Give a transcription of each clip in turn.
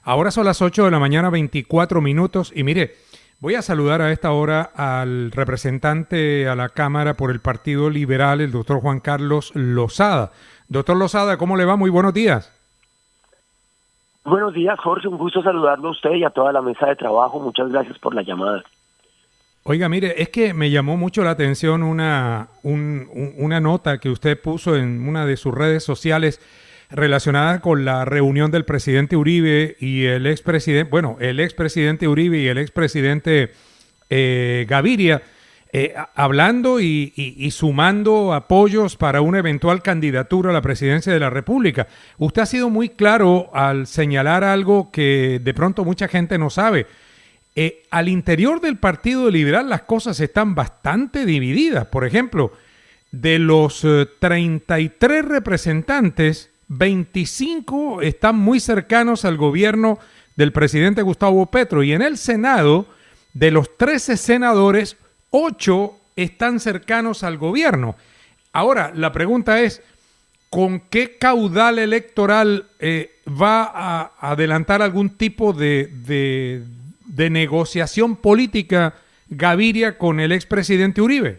Ahora son las 8 de la mañana, 24 minutos. Y mire, voy a saludar a esta hora al representante a la Cámara por el Partido Liberal, el doctor Juan Carlos Lozada. Doctor Lozada, ¿cómo le va? Muy buenos días. Buenos días, Jorge. Un gusto saludarlo a usted y a toda la mesa de trabajo. Muchas gracias por la llamada. Oiga, mire, es que me llamó mucho la atención una nota que usted puso en una de sus redes sociales relacionada con la reunión del presidente Uribe y el expresidente Uribe y el expresidente Gaviria, hablando y sumando apoyos para una eventual candidatura a la presidencia de la República. Usted ha sido muy claro al señalar algo que de pronto mucha gente no sabe. Al interior del Partido Liberal las cosas están bastante divididas. Por ejemplo, de los 33 representantes, 25 están muy cercanos al gobierno del presidente Gustavo Petro, y en el Senado, de los 13 senadores, 8 están cercanos al gobierno. Ahora, la pregunta es, ¿con qué caudal electoral va a adelantar algún tipo de negociación política Gaviria con el expresidente Uribe?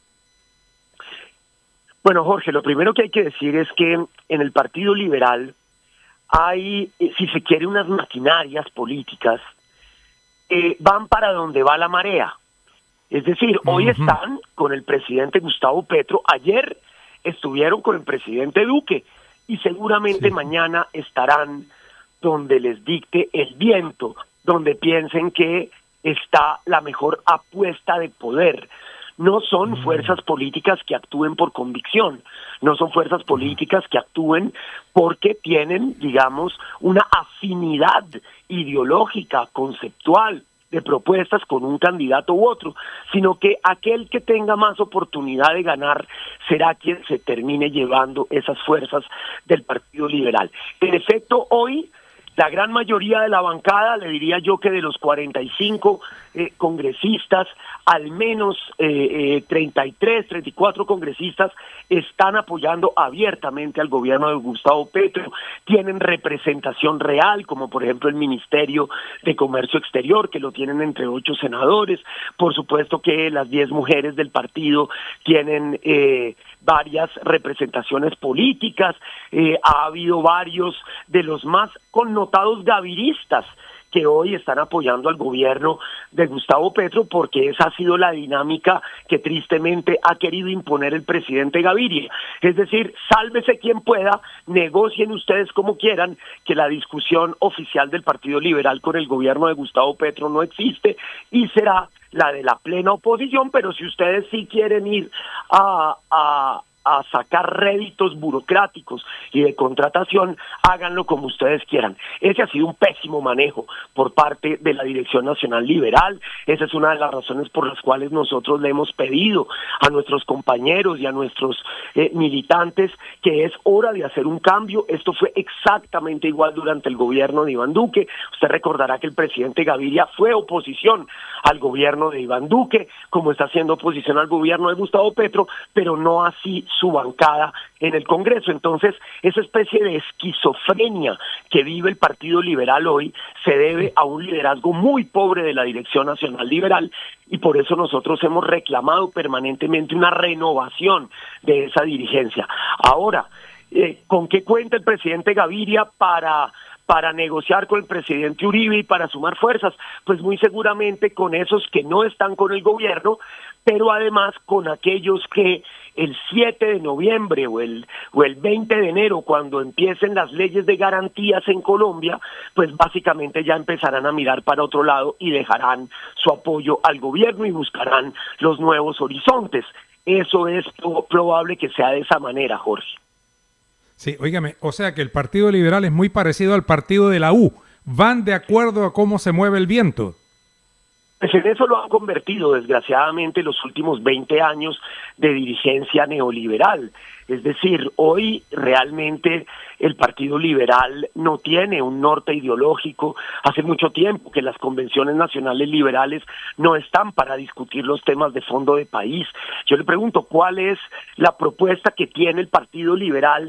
Bueno, Jorge, lo primero que hay que decir es que en el Partido Liberal hay, si se quiere, unas maquinarias políticas que van para donde va la marea. Es decir, hoy están con el presidente Gustavo Petro, ayer estuvieron con el presidente Duque y seguramente mañana estarán donde les dicte el viento, donde piensen que está la mejor apuesta de poder. No son fuerzas políticas que actúen por convicción, no son fuerzas políticas que actúen porque tienen, digamos, una afinidad ideológica, conceptual, de propuestas con un candidato u otro, sino que aquel que tenga más oportunidad de ganar será quien se termine llevando esas fuerzas del Partido Liberal. En efecto, hoy la gran mayoría de la bancada, le diría yo que de los 45 congresistas, al menos 33, 34 congresistas están apoyando abiertamente al gobierno de Gustavo Petro, tienen representación real, como por ejemplo el Ministerio de Comercio Exterior, que lo tienen entre 8 senadores, por supuesto que las 10 mujeres del partido tienen varias representaciones políticas, ha habido varios de los más connotados gaviristas que hoy están apoyando al gobierno de Gustavo Petro, porque esa ha sido la dinámica que tristemente ha querido imponer el presidente Gaviria. Es decir, sálvese quien pueda, negocien ustedes como quieran, que la discusión oficial del Partido Liberal con el gobierno de Gustavo Petro no existe y será la de la plena oposición, pero si ustedes sí quieren ir a sacar réditos burocráticos y de contratación, háganlo como ustedes quieran. Ese ha sido un pésimo manejo por parte de la Dirección Nacional Liberal. Esa es una de las razones por las cuales nosotros le hemos pedido a nuestros compañeros y a nuestros militantes que es hora de hacer un cambio. Esto fue exactamente igual durante el gobierno de Iván Duque. Usted recordará que el presidente Gaviria fue oposición al gobierno de Iván Duque, como está haciendo oposición al gobierno de Gustavo Petro, pero no así su bancada en el Congreso. Entonces, esa especie de esquizofrenia que vive el Partido Liberal hoy se debe a un liderazgo muy pobre de la Dirección Nacional Liberal, y por eso nosotros hemos reclamado permanentemente una renovación de esa dirigencia. Ahora, ¿con qué cuenta el presidente Gaviria para negociar con el presidente Uribe y para sumar fuerzas? Pues muy seguramente con esos que no están con el gobierno, pero además con aquellos que el 7 de noviembre o el 20 de enero, cuando empiecen las leyes de garantías en Colombia, pues básicamente ya empezarán a mirar para otro lado y dejarán su apoyo al gobierno y buscarán los nuevos horizontes. Eso es probable que sea de esa manera, Jorge. Sí, óigame, o sea que el Partido Liberal es muy parecido al partido de la U. Van de acuerdo a cómo se mueve el viento. Pues en eso lo han convertido, desgraciadamente, los últimos 20 años de dirigencia neoliberal. Es decir, hoy realmente el Partido Liberal no tiene un norte ideológico. Hace mucho tiempo que las convenciones nacionales liberales no están para discutir los temas de fondo de país. Yo le pregunto, ¿cuál es la propuesta que tiene el Partido Liberal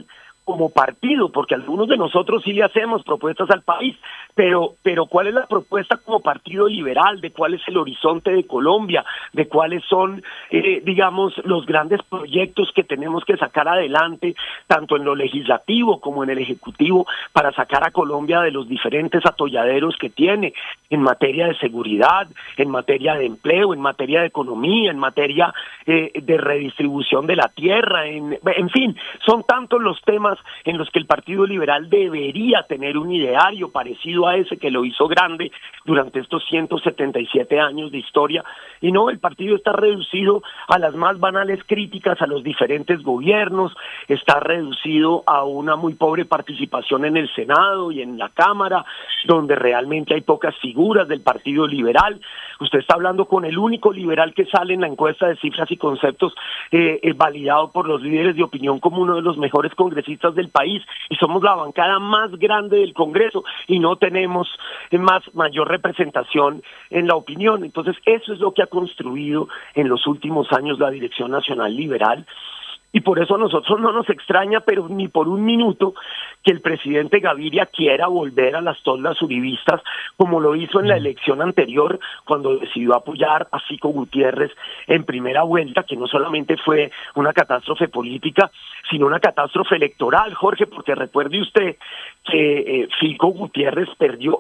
como partido, porque algunos de nosotros sí le hacemos propuestas al país, pero ¿cuál es la propuesta como partido liberal? ¿De cuál es el horizonte de Colombia? ¿De cuáles son, digamos, los grandes proyectos que tenemos que sacar adelante, tanto en lo legislativo como en el ejecutivo, para sacar a Colombia de los diferentes atolladeros que tiene en materia de seguridad, en materia de empleo, en materia de economía, en materia de redistribución de la tierra, en fin, son tantos los temas en los que el Partido Liberal debería tener un ideario parecido a ese que lo hizo grande durante estos 177 años de historia, y no, el partido está reducido a las más banales críticas a los diferentes gobiernos, está reducido a una muy pobre participación en el Senado y en la Cámara, donde realmente hay pocas figuras del Partido Liberal. Usted está hablando con el único liberal que sale en la encuesta de cifras y conceptos, validado por los líderes de opinión como uno de los mejores congresistas del país, y somos la bancada más grande del Congreso y no tenemos mayor representación en la opinión. Entonces eso es lo que ha construido en los últimos años la Dirección Nacional Liberal, y por eso a nosotros no nos extraña, pero ni por un minuto, que el presidente Gaviria quiera volver a las toldas uribistas, como lo hizo en la elección anterior, cuando decidió apoyar a Fico Gutiérrez en primera vuelta, que no solamente fue una catástrofe política, sino una catástrofe electoral, Jorge, porque recuerde usted que Fico Gutiérrez perdió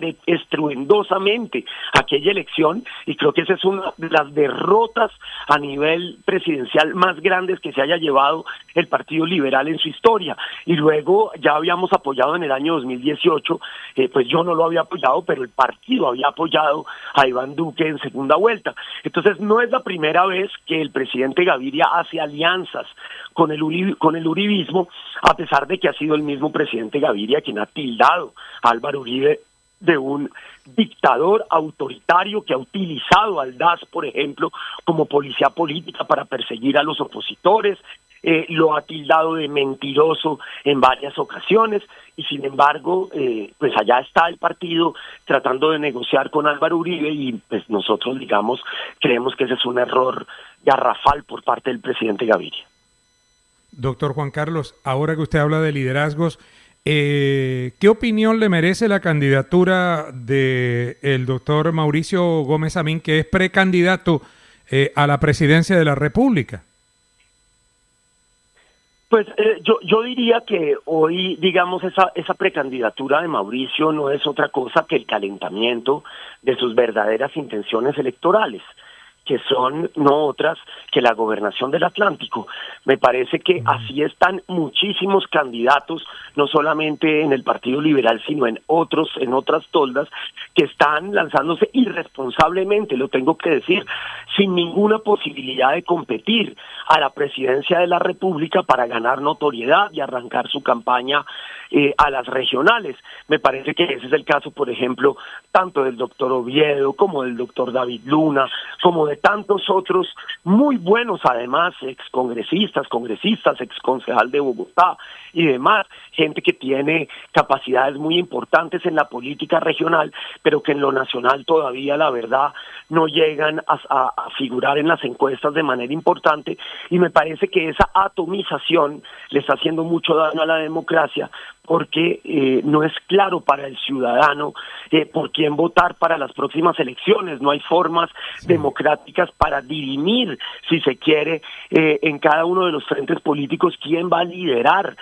estruendosamente aquella elección, y creo que esa es una de las derrotas a nivel presidencial más grandes que se haya llevado el Partido Liberal en su historia. Y luego ya habíamos apoyado en el año 2018, pues yo no lo había apoyado, pero el partido había apoyado a Iván Duque en segunda vuelta. Entonces no es la primera vez que el presidente Gaviria hace alianzas con el uribismo, a pesar de que ha sido el mismo presidente Gaviria quien ha tildado a Álvaro Uribe de un dictador autoritario que ha utilizado al DAS, por ejemplo, como policía política para perseguir a los opositores, lo ha tildado de mentiroso en varias ocasiones, y sin embargo, pues allá está el partido tratando de negociar con Álvaro Uribe, y pues nosotros, digamos, creemos que ese es un error garrafal por parte del presidente Gaviria. Doctor Juan Carlos, ahora que usted habla de liderazgos, ¿qué opinión le merece la candidatura del doctor Mauricio Gómez Amín, que es precandidato a la presidencia de la República? Pues yo diría que hoy, digamos, esa precandidatura de Mauricio no es otra cosa que el calentamiento de sus verdaderas intenciones electorales, que son no otras que la gobernación del Atlántico. Me parece que así están muchísimos candidatos, no solamente en el Partido Liberal, sino en otras toldas, que están lanzándose irresponsablemente, lo tengo que decir, sin ninguna posibilidad de competir a la presidencia de la República para ganar notoriedad y arrancar su campaña a las regionales. Me parece que ese es el caso, por ejemplo, tanto del doctor Oviedo, como del doctor David Luna, como de tantos otros muy buenos, además, excongresistas, exconcejal de Bogotá y demás, gente que tiene capacidades muy importantes en la política regional, pero que en lo nacional todavía, la verdad, no llegan a figurar en las encuestas de manera importante, y me parece que esa atomización le está haciendo mucho daño a la democracia, porque no es claro para el ciudadano por quién votar para las próximas elecciones. No hay formas democráticas para dirimir, si se quiere, en cada uno de los frentes políticos quién va a liderar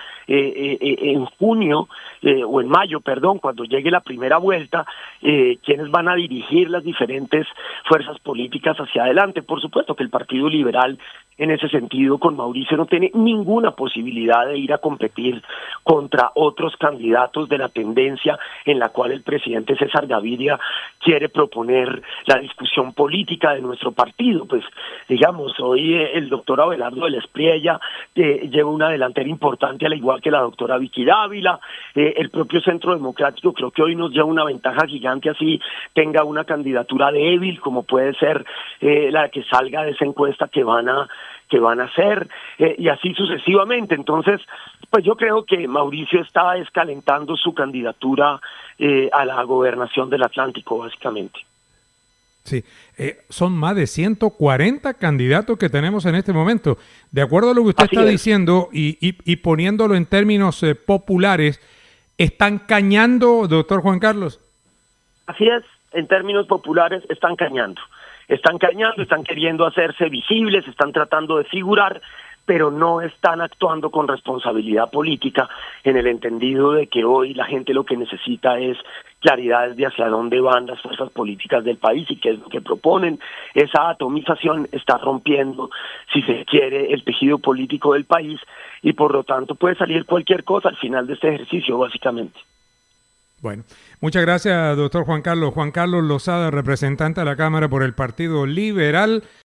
en junio o en mayo, perdón, cuando llegue la primera vuelta, quiénes van a dirigir las diferentes fuerzas políticas hacia adelante. Por supuesto que el Partido Liberal, en ese sentido, con Mauricio no tiene ninguna posibilidad de ir a competir contra otros candidatos de la tendencia en la cual el presidente César Gaviria quiere proponer la discusión política de nuestro partido. Pues, digamos, hoy el doctor Abelardo de la Espriella lleva una delantera importante, al igual que la doctora Vicky Dávila. El propio Centro Democrático creo que hoy nos lleva una ventaja gigante, así tenga una candidatura débil, como puede ser la que salga de esa encuesta que van a hacer, y así sucesivamente. Entonces, pues yo creo que Mauricio está escalentando su candidatura a la gobernación del Atlántico, básicamente. Sí, son más de 140 candidatos que tenemos en este momento. De acuerdo a lo que usted está diciendo y poniéndolo en términos populares, ¿están cañando, doctor Juan Carlos? Así es, en términos populares están cañando. Están cañando, están queriendo hacerse visibles, están tratando de figurar, pero no están actuando con responsabilidad política, en el entendido de que hoy la gente lo que necesita es claridad de hacia dónde van las fuerzas políticas del país y qué es lo que proponen. Esa atomización está rompiendo, si se quiere, el tejido político del país, y por lo tanto puede salir cualquier cosa al final de este ejercicio, básicamente. Bueno, muchas gracias, doctor Juan Carlos. Juan Carlos Lozada, representante de la Cámara por el Partido Liberal.